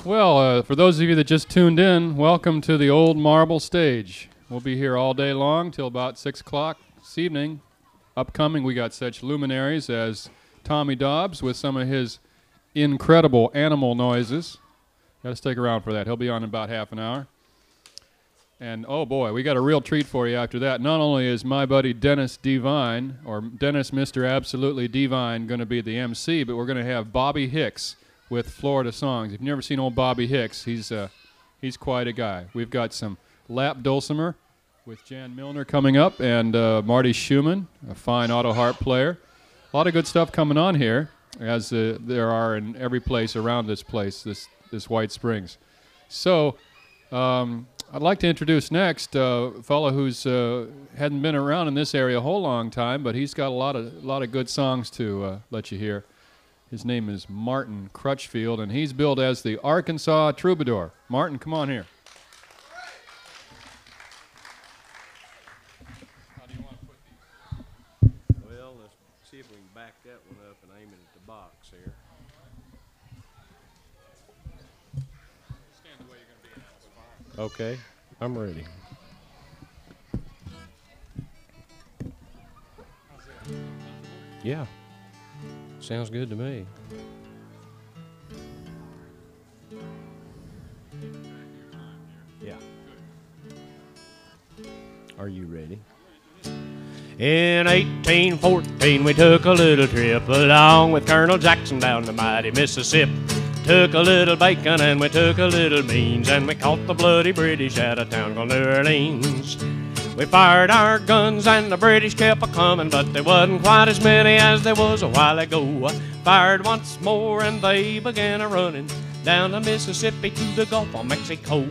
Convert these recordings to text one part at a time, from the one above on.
Well, for those of you that just tuned in, welcome to the Old Marble Stage. We'll be here all day long till about 6 o'clock this evening. Upcoming, we got such luminaries as Tommy Dobbs with some of his incredible animal noises. Got to stick around for that. He'll be on in about half an hour. And, oh, boy, we got a real treat for you after that. Not only is my buddy Dennis Devine, or Dennis Mr. Absolutely Devine, going to be the MC, but we're going to have Bobby Hicks with Florida Songs. If you've never seen old Bobby Hicks, he's quite a guy. We've got some lap dulcimer with Jan Milner coming up, and Marty Schumann, a fine auto harp player. A lot of good stuff coming on here, as there are in every place around this place, this White Springs. So I'd like to introduce next a fellow who's hadn't been around in this area a whole long time, but he's got a lot of good songs to let you hear. His name is Martin Crutchfield, and he's billed as the Arkansas Troubadour. Martin, come on here. How do you want to put these? Well, let's see if we can back that one up and aim it at the box here. Stand the way you're going to be now. Okay, I'm ready. Yeah, sounds good to me. Yeah. Are you ready? In 1814, we took a little trip along with Colonel Jackson down the mighty Mississippi. Took a little bacon and we took a little beans, and we caught the bloody British at a town called New Orleans. We fired our guns and the British kept a-comin', but there wasn't quite as many as there was a while ago. Fired once more and they began a-running down the Mississippi to the Gulf of Mexico.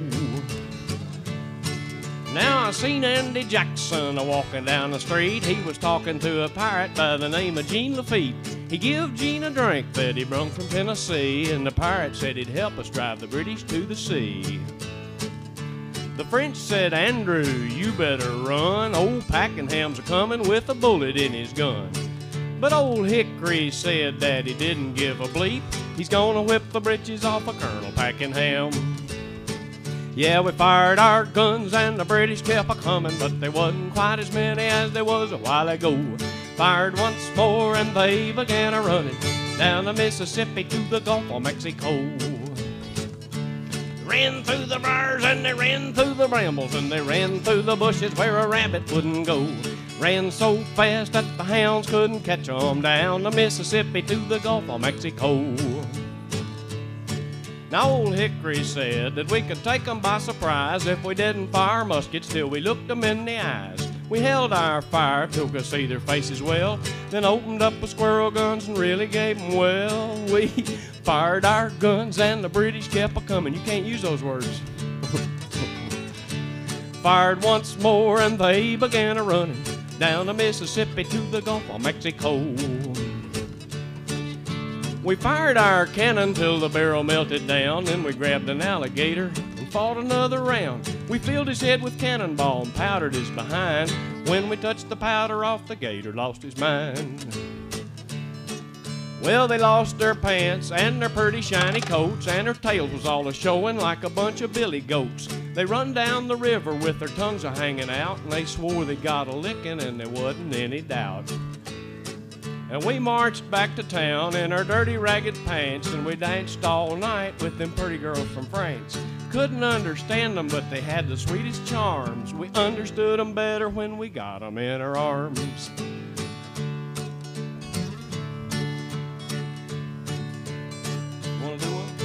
Now I seen Andy Jackson a-walking down the street. He was talking to a pirate by the name of Gene Lafitte. He give Gene a drink that he brung from Tennessee, and the pirate said he'd help us drive the British to the sea. The French said, Andrew, you better run. Old Pakenham's a-comin' with a bullet in his gun. But old Hickory said that he didn't give a bleep. He's gonna whip the britches off of Colonel Pakenham. Yeah, we fired our guns and the British kept a-comin', but there wasn't quite as many as there was a while ago. Fired once more and they began a-running down the Mississippi to the Gulf of Mexico. Ran through the briars and they ran through the brambles, and they ran through the bushes where a rabbit wouldn't go. Ran so fast that the hounds couldn't catch 'em down the Mississippi to the Gulf of Mexico. Now old Hickory said that we could take 'em by surprise if we didn't fire muskets till we looked 'em in the eyes. We held our fire till we could see their faces well, then opened up with squirrel guns and really gave 'em well. We fired our guns and the British kept a-comin'. You can't use those words. Fired once more and they began a-running down the Mississippi to the Gulf of Mexico. We fired our cannon till the barrel melted down, then we grabbed an alligator and fought another round. We filled his head with cannonball and powdered his behind. When we touched the powder off, the gator lost his mind. Well, they lost their pants and their pretty shiny coats, and their tails was all a-showing like a bunch of billy goats. They run down the river with their tongues a-hanging out, and they swore they got a licking and there wasn't any doubt. And we marched back to town in our dirty ragged pants, and we danced all night with them pretty girls from France. Couldn't understand them, but they had the sweetest charms. We understood them better when we got them in our arms. Wanna do one?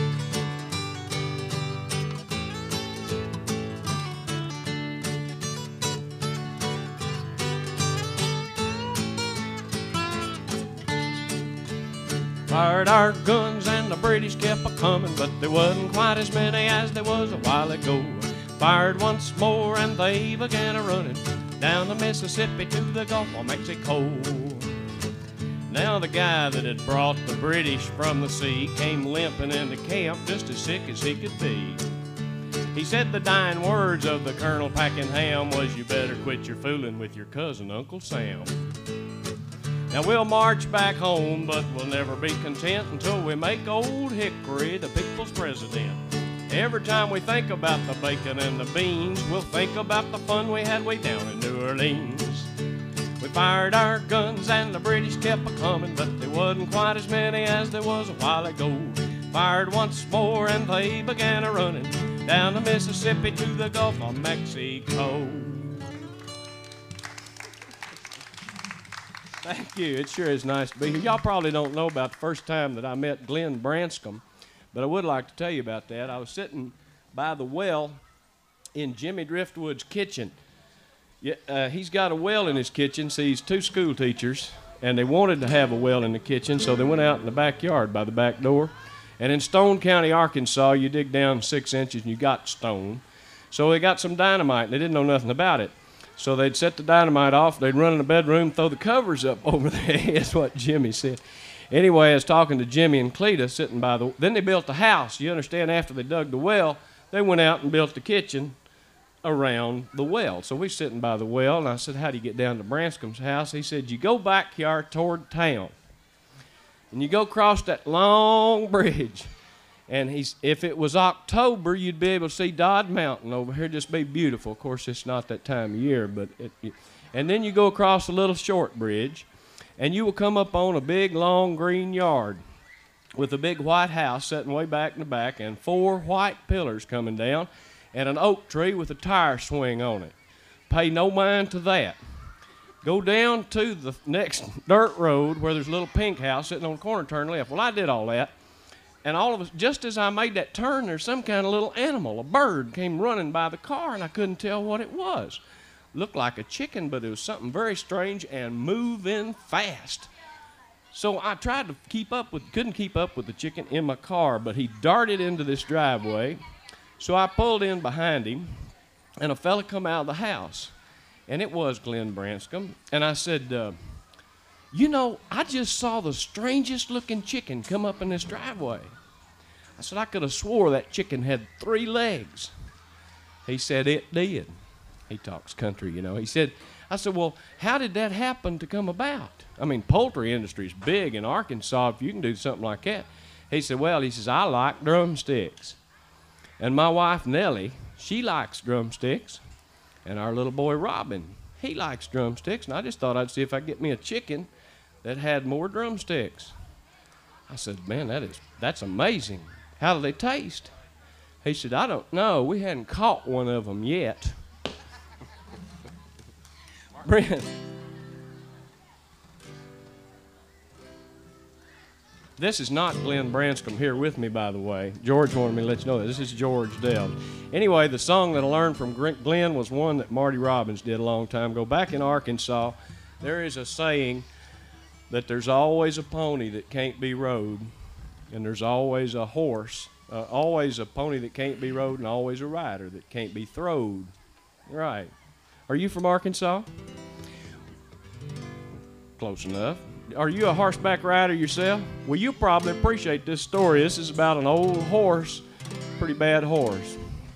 Fired our guns and the British kept a-comin', but there wasn't quite as many as there was a while ago. Fired once more and they began a-running down the Mississippi to the Gulf of Mexico. Now the guy that had brought the British from the sea came limping into camp just as sick as he could be. He said the dying words of the Colonel Pakenham was, "You better quit your fooling with your cousin, Uncle Sam." Now we'll march back home, but we'll never be content until we make old Hickory the people's president. Every time we think about the bacon and the beans, we'll think about the fun we had way down in New Orleans. We fired our guns and the British kept a-comin', but there wasn't quite as many as there was a while ago. Fired once more and they began a-running down the Mississippi to the Gulf of Mexico. Thank you. It sure is nice to be here. Y'all probably don't know about the first time that I met Glenn Branscombe, but I would like to tell you about that. I was sitting by the well in Jimmy Driftwood's kitchen. He's got a well in his kitchen. See, he's two school teachers, and they wanted to have a well in the kitchen, so they went out in the backyard by the back door. And in Stone County, Arkansas, you dig down 6 inches and you got stone. So they got some dynamite, and they didn't know nothing about it. So they'd set the dynamite off, they'd run in the bedroom, throw the covers up over their heads, what Jimmy said. Anyway, I was talking to Jimmy and Cleta sitting by the... Then they built the house. You understand, after they dug the well, they went out and built the kitchen around the well. So we sitting by the well, and I said, how do you get down to Branscombe's house? He said, you go back here toward town, and you go across that long bridge. And if it was October, you'd be able to see Dodd Mountain over here, just be beautiful. Of course, it's not that time of year, but and then you go across a little short bridge, and you will come up on a big, long green yard with a big white house sitting way back in the back and 4 white pillars coming down and an oak tree with a tire swing on it. Pay no mind to that. Go down to the next dirt road where there's a little pink house sitting on the corner, turn left. Well, I did all that. And all of us, just as I made that turn, there's some kind of little animal, a bird, came running by the car, and I couldn't tell what it was. Looked like a chicken, but it was something very strange and moving fast. So I tried to couldn't keep up with the chicken in my car, but he darted into this driveway. So I pulled in behind him, and a fella come out of the house, and it was Glenn Branscombe. And I said, you know, I just saw the strangest looking chicken come up in this driveway. I said, I could have swore that chicken had 3 legs. He said, it did. He talks country, you know. I said, well, how did that happen to come about? I mean, poultry industry is big in Arkansas if you can do something like that. He said, well, I like drumsticks. And my wife, Nellie, she likes drumsticks. And our little boy, Robin, he likes drumsticks. And I just thought I'd see if I could get me a chicken that had more drumsticks. I said, man, that's amazing. How do they taste? He said, I don't know. We hadn't caught one of them yet. Brent. This is not Glenn Branscombe here with me, by the way. George wanted me to let you know that. This is George Dell. Anyway, the song that I learned from Glenn was one that Marty Robbins did a long time ago. Back in Arkansas, there is a saying that there's always a pony that can't be rode, and there's always a horse, always a pony that can't be rode, and always a rider that can't be throwed. Right. Are you from Arkansas? Close enough. Are you a horseback rider yourself? Well, you'll probably appreciate this story. This is about an old horse, pretty bad horse.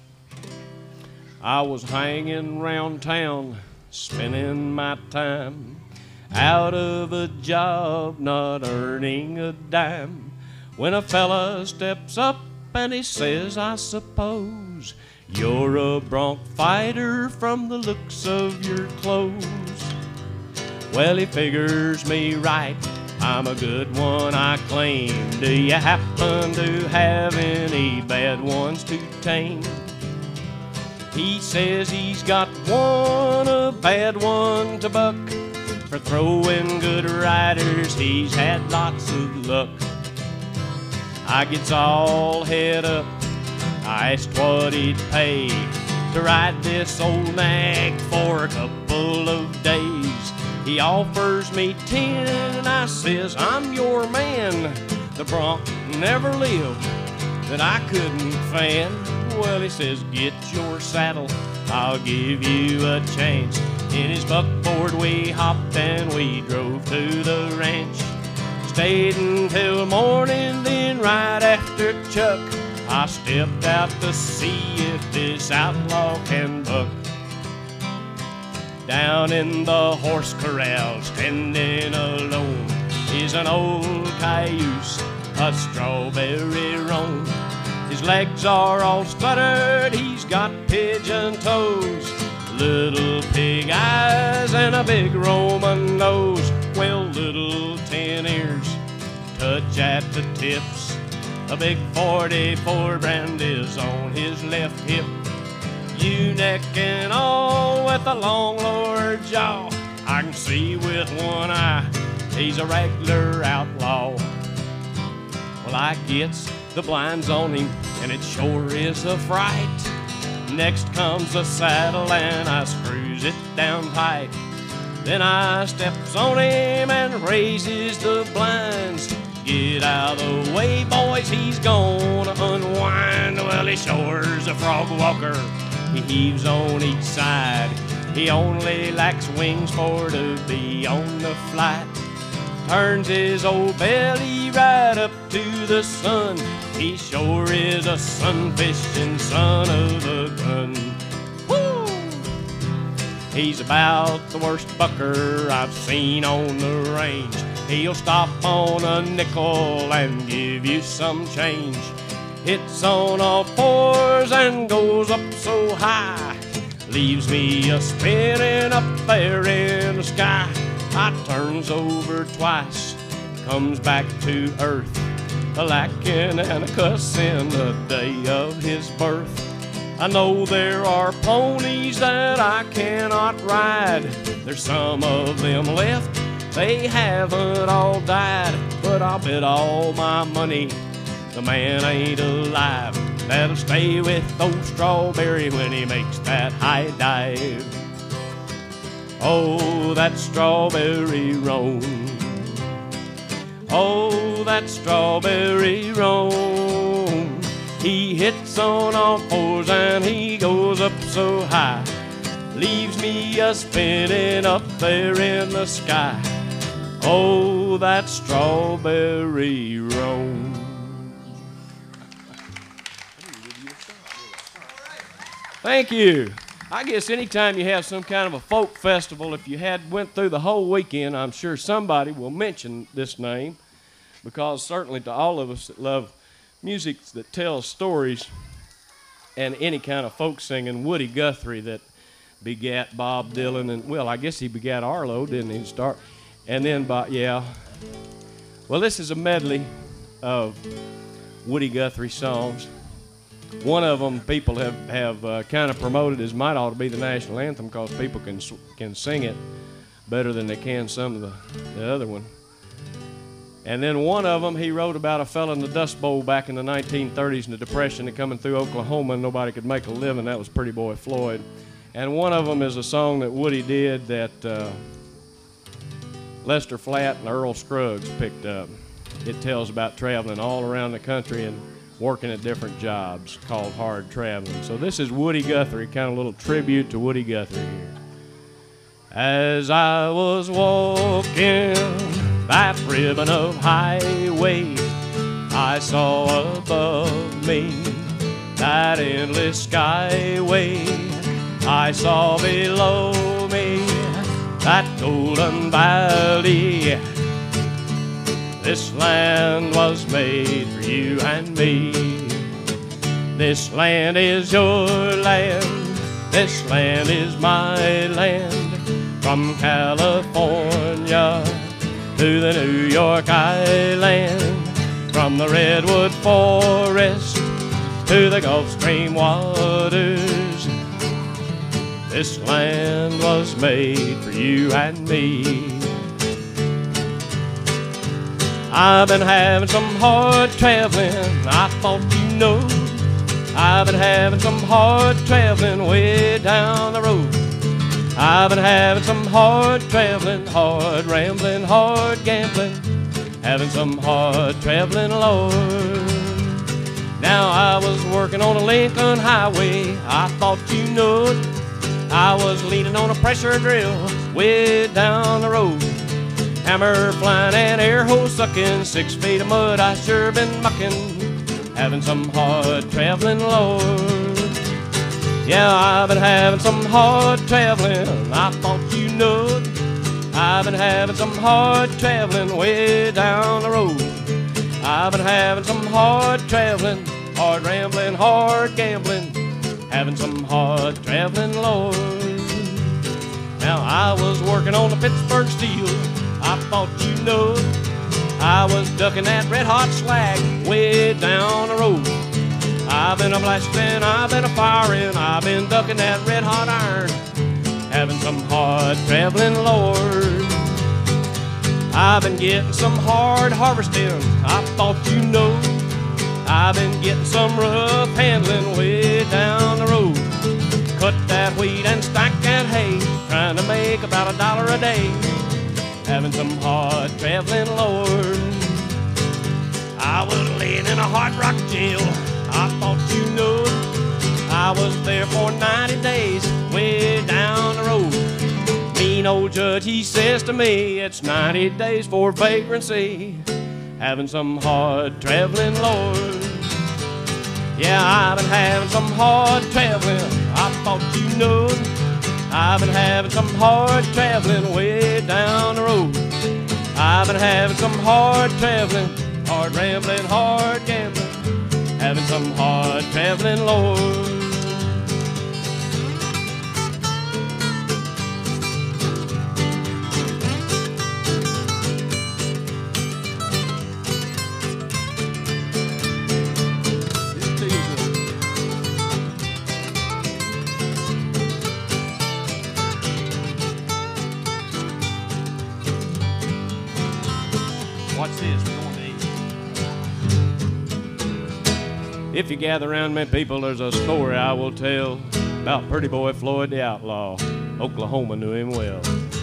I was hanging round town, spending my time, out of a job, not earning a dime, when a fella steps up and he says, I suppose you're a bronc fighter from the looks of your clothes. Well, he figures me right, I'm a good one, I claim. Do you happen to have any bad ones to tame? He says he's got a bad one to buck. For throwing good riders, he's had lots of luck. I gets all head up, I asked what he'd pay to ride this old nag for a couple of days. He offers me 10 and I says, I'm your man. The bronc never lived that I couldn't fan. Well, he says, get your saddle, I'll give you a chance. In his buckboard we hopped and we drove to the ranch. Stayed until morning, then right after Chuck, I stepped out to see if this outlaw can buck. Down in the horse corral, standing alone, is an old cayuse, a strawberry roan. His legs are all stuttered, he's got pigeon toes, little pig eyes and a big Roman nose. Well, little tin ears touch at the tips. A big 44 brand is on his left hip. U-neck and all with a long lower jaw. I can see with one eye, he's a regular outlaw. Well, I gets the blinds on him, and it sure is a fright. Next comes the saddle, and I screws it down tight. Then I steps on him and raises the blinds. Get out of the way, boys, he's gonna unwind. Well, he sure's a frog walker, he heaves on each side. He only lacks wings for to be on the flight. Turns his old belly right up to the sun. He sure is a sun-fishing son of a gun. Woo! He's about the worst bucker I've seen on the range. He'll stop on a nickel and give you some change. Hits on all fours and goes up so high, leaves me a spinning up there in the sky. I turns over twice, comes back to earth, a lacking and a cussing the day of his birth. I know there are ponies that I cannot ride. There's some of them left, they haven't all died. But I'll bet all my money the man ain't alive that'll stay with old Strawberry when he makes that high dive. Oh, that Strawberry Roan. Oh, that Strawberry Roan. He hits on all fours and he goes up so high, leaves me a spinning up there in the sky. Oh, that Strawberry Roan. Thank you. I guess anytime you have some kind of a folk festival, if you went through the whole weekend, I'm sure somebody will mention this name, because certainly to all of us that love music that tells stories and any kind of folk singing, Woody Guthrie that begat Bob Dylan, and well, I guess he begat Arlo, didn't he, to start? And then, yeah. Well, this is a medley of Woody Guthrie songs. One of them people have kind of promoted as might ought to be the national anthem, because people can sing it better than they can some of the other one. And then one of them, he wrote about a fella in the Dust Bowl back in the 1930s in the Depression and coming through Oklahoma and nobody could make a living. That was Pretty Boy Floyd. And one of them is a song that Woody did that Lester Flatt and Earl Scruggs picked up. It tells about traveling all around the country and working at different jobs, called Hard Traveling. So this is Woody Guthrie, kind of a little tribute to Woody Guthrie here. As I was walking that ribbon of highway, I saw above me that endless skyway. I saw below me that golden valley. This land was made for you and me. This land is your land. This land is my land. From California to the New York Island, from the Redwood Forest to the Gulf Stream waters. This land was made for you and me. I've been having some hard traveling, I thought you know. I've been having some hard traveling way down the road. I've been having some hard traveling, hard rambling, hard gambling, having some hard traveling, Lord. Now I was working on a Lincoln highway, I thought you know it. I was leaning on a pressure drill way down the road. Hammer flying and air hose sucking, 6 feet of mud I sure been mucking, having some hard traveling, Lord. Yeah, I've been having some hard traveling, I thought you know it. I've been having some hard traveling way down the road. I've been having some hard traveling, hard rambling, hard gambling, having some hard traveling, Lord. Now I was working on the Pittsburgh Steel, I thought you know. I was ducking that red hot slag way down the road. I've been a blasting, I've been a firing, I've been ducking that red hot iron, having some hard traveling, Lord. I've been getting some hard harvesting, I thought you know. I've been getting some rough handling way down the road. Cut that wheat and stack that hay, trying to make about $1 a day, having some hard traveling, Lord. I was laying in a hard rock jail, I thought you know. I was there for 90 days, way down the road. Mean old judge, he says to me, it's 90 days for vagrancy, having some hard traveling, Lord. Yeah, I've been having some hard traveling, I thought you know. I've been having some hard traveling way down the road. I've been having some hard traveling, hard rambling, hard gambling, having some hard traveling, Lord. Watch this, we're going to eat. If you gather around me, people, there's a story I will tell about Pretty Boy Floyd the Outlaw. Oklahoma knew him well.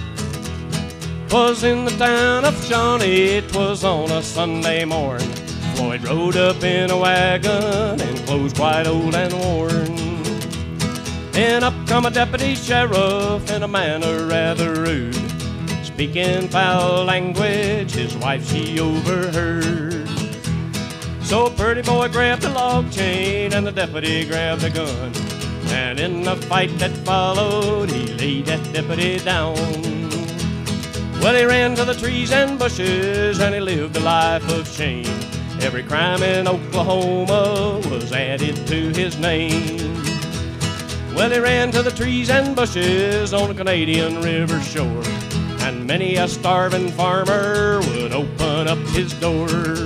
'Twas in the town of Shawnee, 'twas on a Sunday morn. Floyd rode up in a wagon and clothes quite old and worn. And up come a deputy sheriff in a manner rather rude, speaking foul language, his wife she overheard. So Pretty Boy grabbed a log chain and the deputy grabbed a gun, and in the fight that followed, he laid that deputy down. Well, he ran to the trees and bushes and he lived a life of shame. Every crime in Oklahoma was added to his name. Well, he ran to the trees and bushes on the Canadian River shore, and many a starving farmer would open up his door.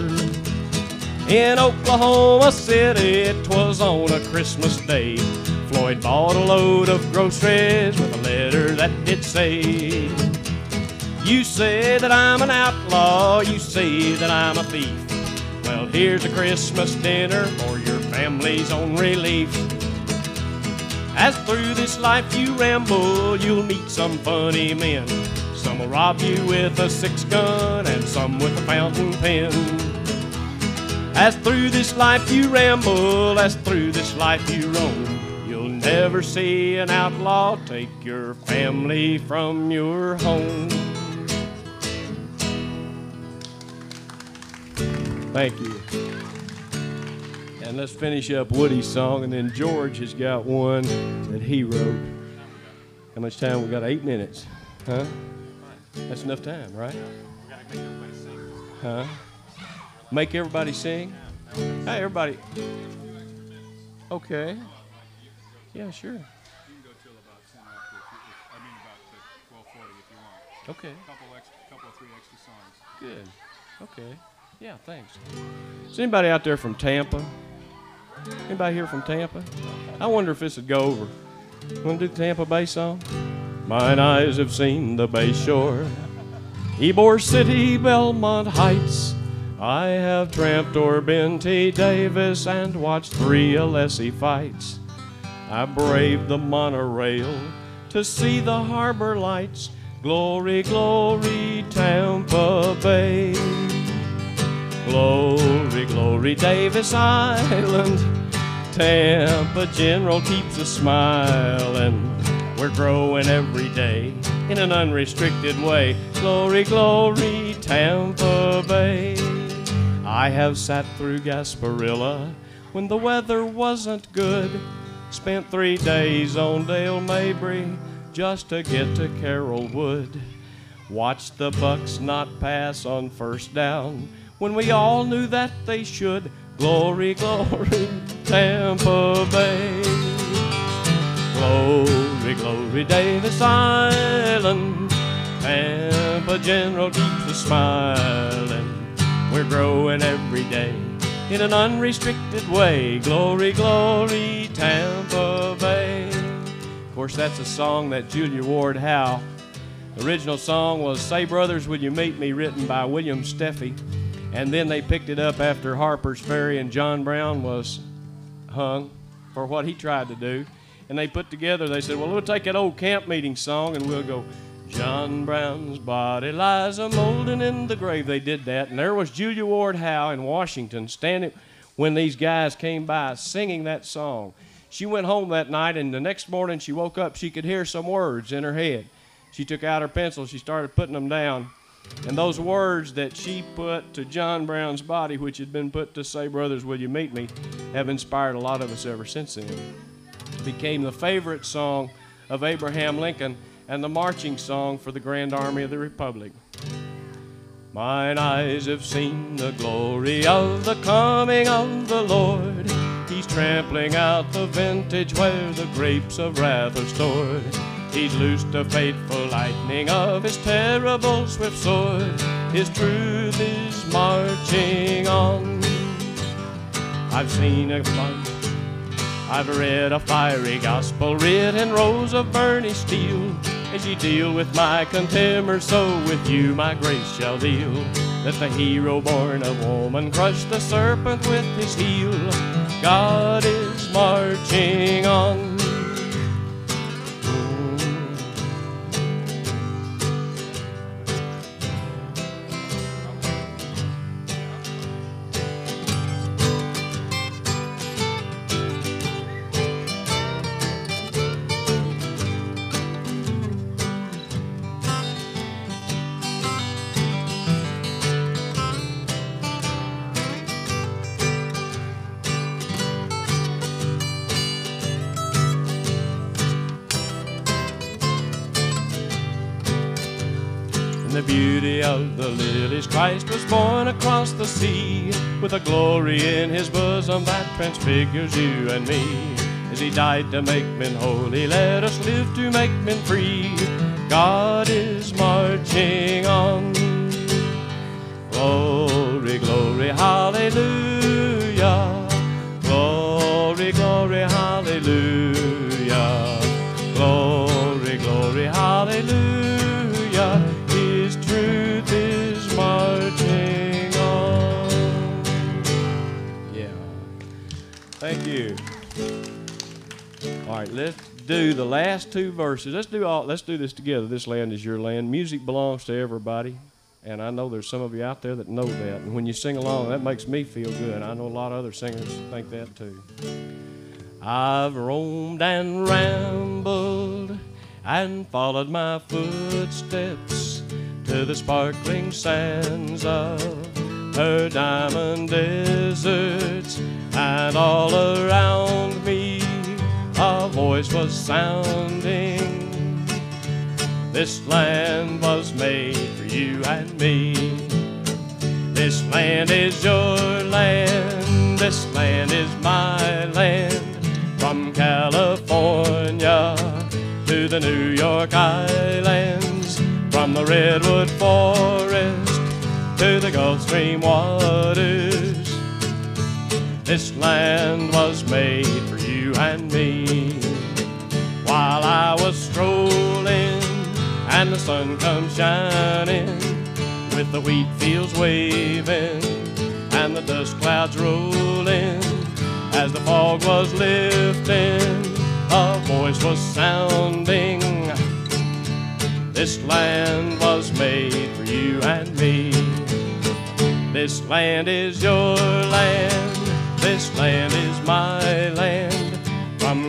In Oklahoma City, 'twas on a Christmas day, Floyd bought a load of groceries with a letter that did say, you say that I'm an outlaw, you say that I'm a thief. Well, here's a Christmas dinner for your family's own relief. As through this life you ramble, you'll meet some funny men. Some will rob you with a 6-gun and some with a fountain pen. As through this life you ramble, as through this life you roam, you'll never see an outlaw take your family from your home. Thank you. And let's finish up Woody's song, and then George has got one that he wrote. How much time? We got 8 minutes. Huh? That's enough time, right? Huh? Make everybody sing? Hey, everybody. Okay. Yeah, sure. You can go till about 10 after, about 12:40 if you want. Okay. Couple of 3 extra songs. Good. Okay. Yeah, thanks. Is anybody out there from Tampa? Anybody here from Tampa? I wonder if this would go over. You want to do the Tampa Bay song? Mine eyes have seen the Bay Shore, Ybor City, Belmont Heights. I have tramped o'er Ben T. Davis and watched 3 Alessi fights. I braved the monorail to see the harbor lights. Glory, glory, Tampa Bay. Glory, glory, Davis Island. Tampa General keeps us smiling. We're growing every day in an unrestricted way. Glory, glory, Tampa Bay. I have sat through Gasparilla when the weather wasn't good. Spent 3 days on Dale Mabry just to get to Carrollwood. Watched the Bucks not pass on first down when we all knew that they should. Glory, glory, Tampa Bay. Glory, glory, Davis Island. Tampa General keeps us smiling. We're growing every day in an unrestricted way. Glory, glory, Tampa Bay. Of course, that's a song that Julia Ward Howe. The original song was Say Brothers Will You Meet Me, written by William Steffi. And then they picked it up after Harper's Ferry and John Brown was hung for what he tried to do. And they put together, they said, well, we'll take that old camp meeting song and we'll go, John Brown's body lies a-molding in the grave. They did that. And there was Julia Ward Howe in Washington standing when these guys came by singing that song. She went home that night, and the next morning she woke up, she could hear some words in her head. She took out her pencil, she started putting them down. And those words that she put to John Brown's body, which had been put to Say Brothers Will You Meet Me, have inspired a lot of us ever since then. It became the favorite song of Abraham Lincoln and the marching song for the Grand Army of the Republic. Mine eyes have seen the glory of the coming of the Lord. He's trampling out the vintage where the grapes of wrath are stored. He's loosed the fateful lightning of his terrible swift sword. His truth is marching on. I've seen a bunch, I've read a fiery gospel writ in rows of burnished steel. As ye deal with my contemners, so with you my grace shall deal. That the hero born of woman crushed the serpent with his heel. God is marching on. The beauty of the lilies, Christ was born across the sea, with a glory in his bosom that transfigures you and me. As he died to make men holy, let us live to make men free. God is marching on. Glory, glory, hallelujah. Glory, glory, hallelujah. Glory, glory, hallelujah. His truth is marching on. Yeah. Thank you. All right, let's do the last two verses. Let's do this together. This land is your land. Music belongs to everybody. And I know there's some of you out there that know that. And when you sing along, that makes me feel good. I know a lot of other singers think that too. I've roamed and rambled and followed my footsteps to the sparkling sands of her diamond deserts, and all around me a voice was sounding. This land was made for you and me. This land is your land. This land is my land. From California to the New York Islands, from the redwood forest to the Gulf Stream waters, this land was made for you and me. While I was strolling and the sun comes shining, with the wheat fields waving and the dust clouds rolling, as the fog was lifting, a voice was sounding. This land was made for you and me. This land is your land. This land is my land. From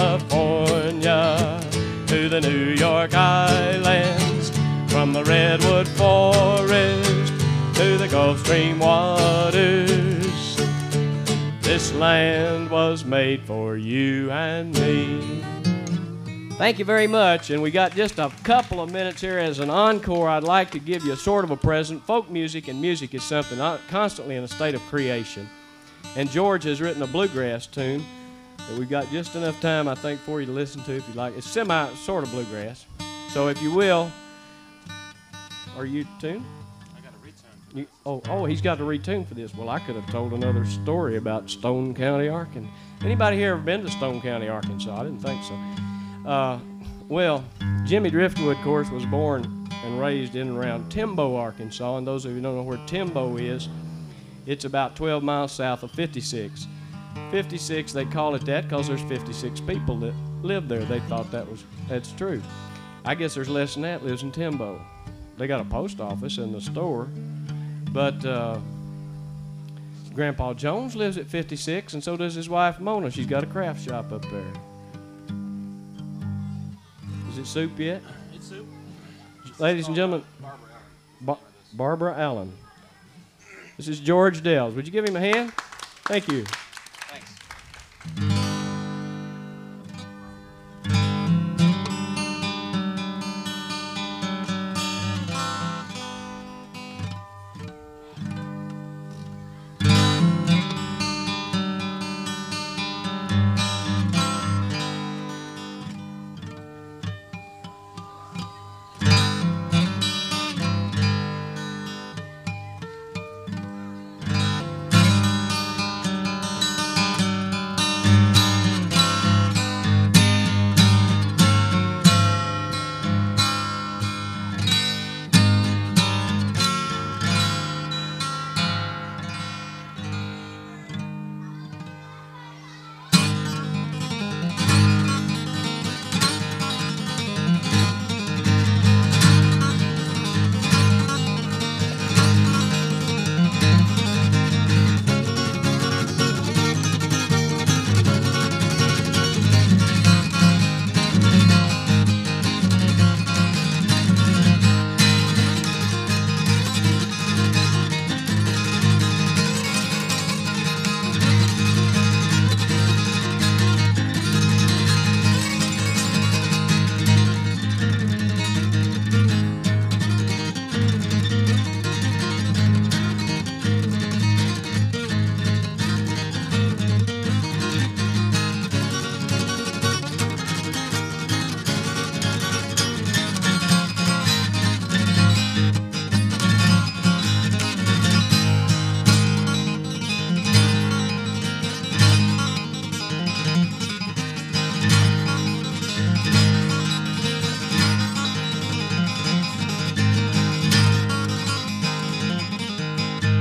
California to the New York Islands, from the redwood forest to the Gulf Stream waters, this land was made for you and me. Thank you very much, and we got just a couple of minutes here as an encore. I'd like to give you a sort of a present. Folk music and music is something constantly in a state of creation. And George has written a bluegrass tune that we've got just enough time, I think, for you to listen to if you like. It's sort of bluegrass. So if you will, are you tuned? I got a retune. Oh, he's got to retune for this. Well, I could have told another story about Stone County, Arkansas. Anybody here ever been to Stone County, Arkansas? I didn't think so. Well, Jimmy Driftwood, of course, was born and raised in and around Timbo, Arkansas. And those of you who don't know where Timbo is, it's about 12 miles south of 56. 56, they call it that because there's 56 people that live there. They thought that's true. I guess there's less than that lives in Timbo. They got a post office and a store, but Grandpa Jones lives at 56, and so does his wife Mona. She's got a craft shop up there. Is it soup yet? It's soup. Ladies and gentlemen, Barbara Allen. This is George Dells. Would you give him a hand? Thank you. Thanks.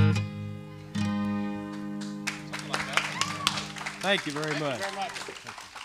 Thank you very much. Thank you very much.